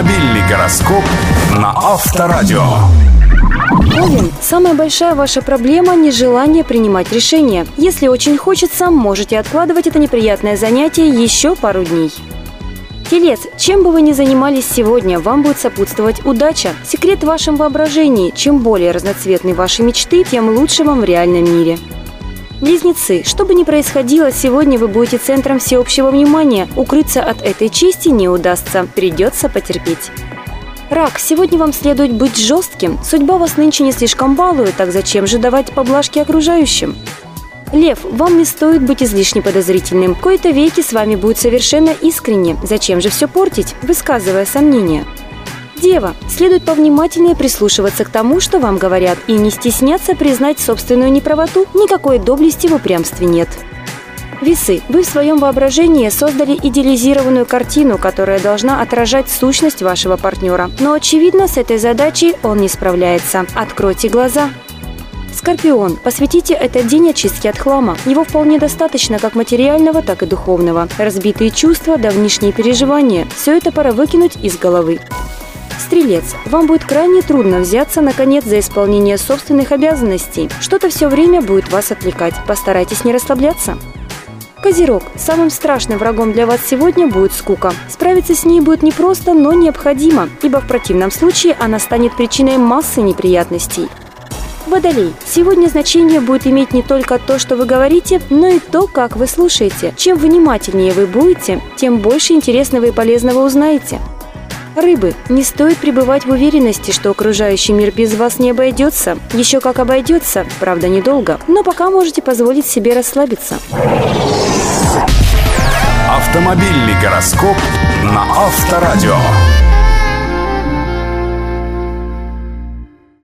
Автомобильный гороскоп на Авторадио. Овен, самая большая ваша проблема – нежелание принимать решения. Если очень хочется, можете откладывать это неприятное занятие еще пару дней. Телец, чем бы вы ни занимались сегодня, вам будет сопутствовать удача. Секрет в вашем воображении. Чем более разноцветны ваши мечты, тем лучше вам в реальном мире. Близнецы, что бы ни происходило, сегодня вы будете центром всеобщего внимания. Укрыться от этой чести не удастся, придется потерпеть. Рак, сегодня вам следует быть жестким. Судьба вас нынче не слишком балует, так зачем же давать поблажки окружающим? Лев, вам не стоит быть излишне подозрительным. В кои-то веки с вами будет совершенно искренне. Зачем же все портить, высказывая сомнения? Дева, следует повнимательнее прислушиваться к тому, что вам говорят, и не стесняться признать собственную неправоту. Никакой доблести в упрямстве нет. Весы, вы в своем воображении создали идеализированную картину, которая должна отражать сущность вашего партнера. Но, очевидно, с этой задачей он не справляется. Откройте глаза. Скорпион, посвятите этот день очистке от хлама. Его вполне достаточно как материального, так и духовного. Разбитые чувства, давнишние переживания – все это пора выкинуть из головы. Стрелец, вам будет крайне трудно взяться, наконец, за исполнение собственных обязанностей. Что-то все время будет вас отвлекать. Постарайтесь не расслабляться. Козерог, самым страшным врагом для вас сегодня будет скука. Справиться с ней будет непросто, но необходимо, ибо в противном случае она станет причиной массы неприятностей. Водолей, сегодня значение будет иметь не только то, что вы говорите, но и то, как вы слушаете. Чем внимательнее вы будете, тем больше интересного и полезного узнаете. Рыбы, не стоит пребывать в уверенности, что окружающий мир без вас не обойдется. Еще как обойдется, правда недолго, но пока можете позволить себе расслабиться. Автомобильный гороскоп на Авторадио.